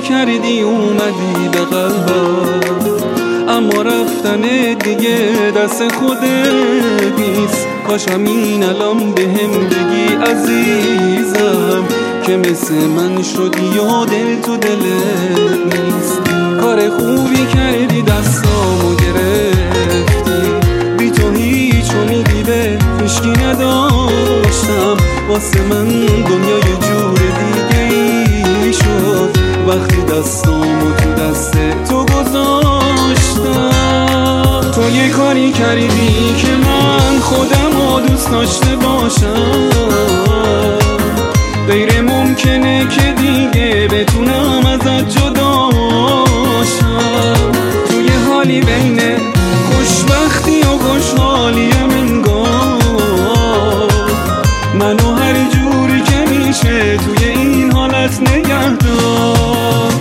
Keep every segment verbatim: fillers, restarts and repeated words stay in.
کردی اومدی به قلبم، اما رفتن دیگه دست خودت نیست. کاش همین الان به هم بگی عزیزم که مثل من شدی و دل تو دلت نیست. کار خوبی کردی دستامو گرفتی، بی تو هیچ امیدی به هیچکی نداشتم. واسه من دنیا یه جور دیگه ای شد وقتی دستامو تو دست تو گذاشتم. تو یه کاری کردی که من خودمو دوست داشته باشم، غیر ممکنه که دیگه بتونم ازت جدا شم. تو یه حالی بین خوشبختی و خوشحالیم انگار، منو هر جوری که میشه توی این حالت نگه دار.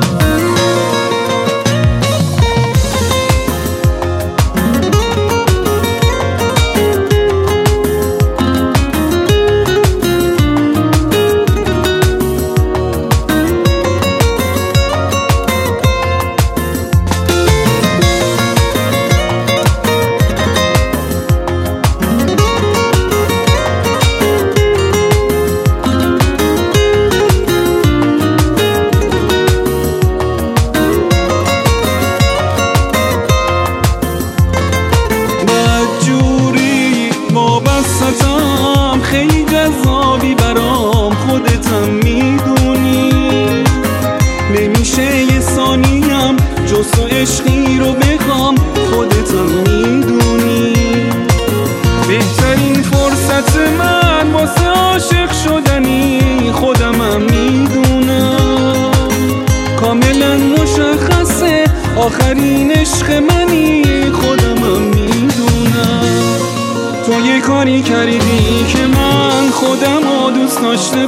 خیلی جذابی برام، خودتم میدونی، نمیشه یه ثانیم جز تو عشقی رو بخوام، خودتم میدونی. بهترین فرصت من واسه عاشق شدنی خودمم میدونم، کاملا مشخصه آخرین عشق منی خودمم میدونم. تو یه کاری کردی که من خودمو دوست داشته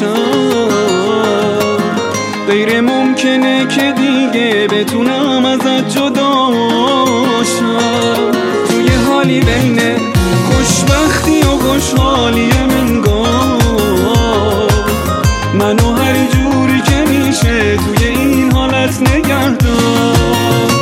باشم، غیر ممکنه که دیگه بتونم ازت جدا شم. تو یه حالی بین خوشبختی و خوشحالیم انگار، منو هر جوری که میشه توی این حالت نگه دار.